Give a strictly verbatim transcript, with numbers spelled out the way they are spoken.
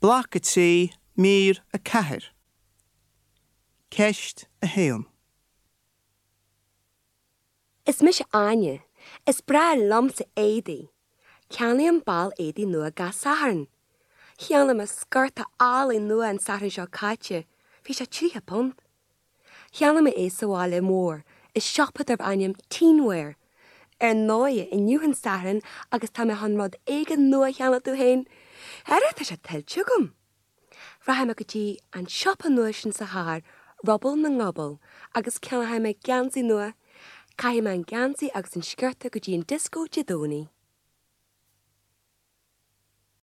Blach at tí mír a cahir. Ceist a héan. Is mis Anya, is bra lomsa édi. Ceannaí ball édi nua ga saharan. Cheanna me skirta ála nua an saharan seo caite, fi se trí pont. Cheanna me é saháile mór, is siopad ar Anyam teenwear. Er náie in nuhan saharan agus tá me han rod éigen nua cheanna tú hain, er tá se tiltte gom. Raha me gotí an siopa nua sin sa haar, robbal na ngobal, agus ceanna ha me gansi nua, Cai me an gansi agus an skirta gotí an disco jidóni.